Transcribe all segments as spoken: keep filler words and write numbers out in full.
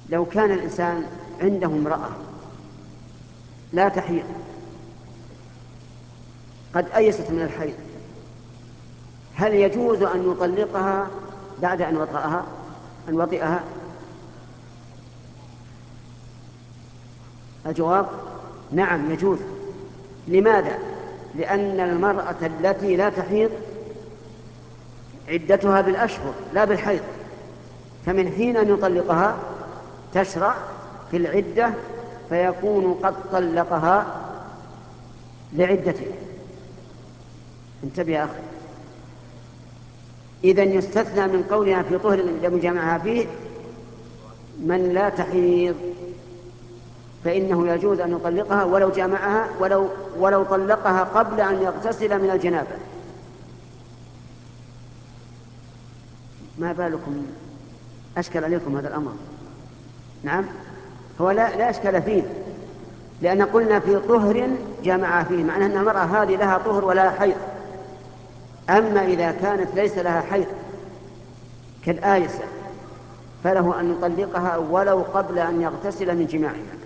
لو كان الإنسان عنده امرأة لا تحيض قد أيست من الحيض، هل يجوز أن يطلقها بعد أن وطئها أن وطئها؟ الجواب نعم يجوز. لماذا؟ لأن المرأة التي لا تحيض عدتها بالأشهر لا بالحيض، فمن حين أن يطلقها تشرع في العدة فيكون قد طلقها لعدتها. انتبه يا أخي، إذن يستثنى من قولها في طهر لم يجامعها فيه من لا تحيض، فإنه يجوز أن يطلقها ولو جامعها ولو, ولو طلقها قبل أن يغتسل من الجنابة. ما بالكم أشكل عليكم هذا الأمر؟ نعم، هو لا, لا أشكال فيه، لأن قلنا في طهر جامعها فيه، معنى أن المرأة هذه لها طهر ولا حيض. أما إذا كانت ليس لها حيض كالآيسة فله أن يطلقها ولو قبل أن يغتسل من جماعها.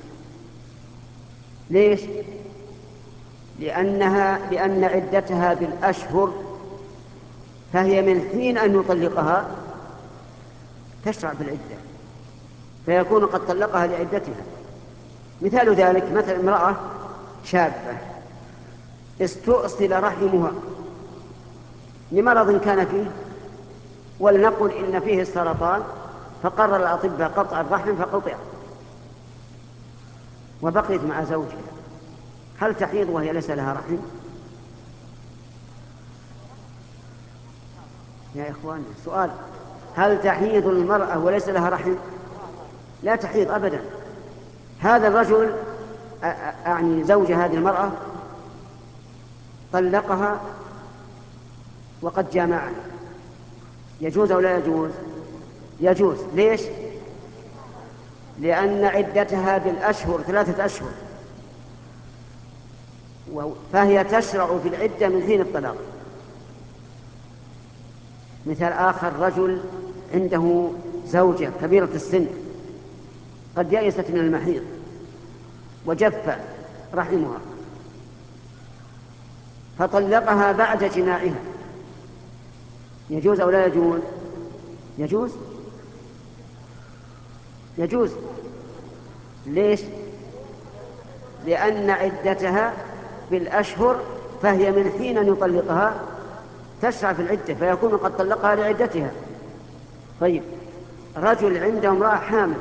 ليش؟ لأنها لأن عدتها بالأشهر، فهي من حين أن يطلقها تشرع بالعدة، فيكون قد طلقها لعدتها. مثال ذلك مثل امرأة شابة استؤصل رحمها لمرض كان فيه، ولنقل إن فيه السرطان، فقرر الأطباء قطع الرحم فقطع وبقيت مع زوجها، هل تحيض وهي ليس لها رحم؟ يا إخواني سؤال، هل تحيض المرأة وليس لها رحم؟ لا تحيض أبدا. هذا الرجل أعني زوج هذه المرأة طلقها وقد جامعها، يجوز أو لا يجوز؟ يجوز. ليش؟ لأن عدتها بالأشهر ثلاثة أشهر، فهي تشرع في العدة من حين الطلاق. مثال آخر، رجل عنده زوجة كبيرة السن قد يئست من المحيض وجف رحمها فطلقها بعد جماعها، يجوز أو لا يجوز؟ يجوز. يجوز. ليش؟ لأن عدتها بالأشهر، فهي من حين أن يطلقها تشرع في العدة، فيكون قد طلقها لعدتها. طيب، رجل عنده امرأة حامل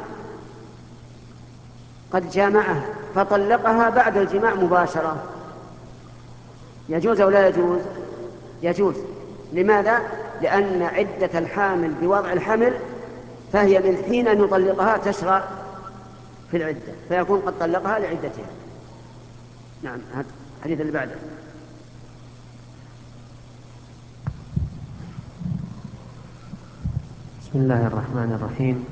قد جامعها فطلقها بعد الجماع مباشرة، يجوز أو لا يجوز؟ يجوز. لماذا؟ لأن عدة الحامل بوضع الحمل فهي من حين أن يطلقها تشرع في العدة، فيكون قد طلقها لعدتها. نعم، هذا الحديث اللي بعده. بسم الله الرحمن الرحيم.